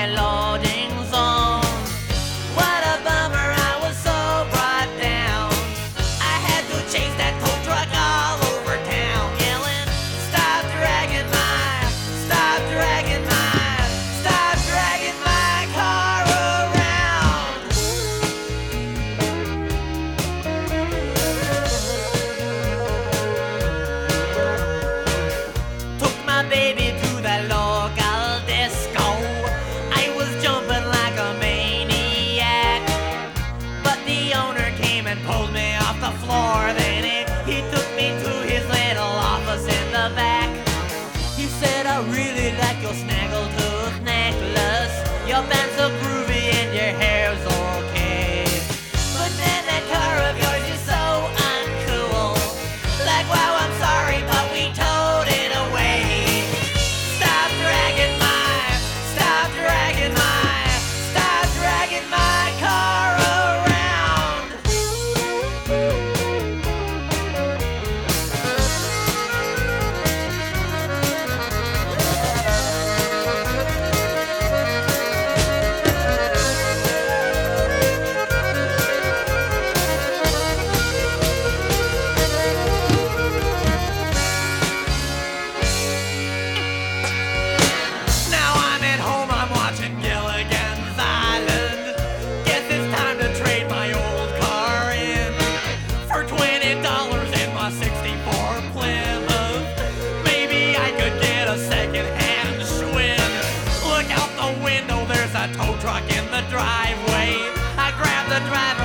that loading zone. What a bummer, I was so brought down. I had to chase that tow truck all over town, yelling, stop dragging my, stop dragging my, stop dragging my car around. Took my baby to the local disco. I was jumping like a maniac, but the owner came and pulled me off the floor. Then he took me to his little office in the back. He said, I really like your snaggletooth necklace. Your band's so groovy and your hair's okay. But man, that car of yours is so uncool. Like, wow, I'm sorry, but we towed it away. Stop dragging my, stop dragging my, stop dragging my car around. Now I'm at home, I'm watching Gilligan's Island. Guess it's time to trade my old car in for $20 in my '64 Plymouth. Maybe I could get a second-hand Schwinn. Look out the window, there's a tow truck in the driveway. I grab the driver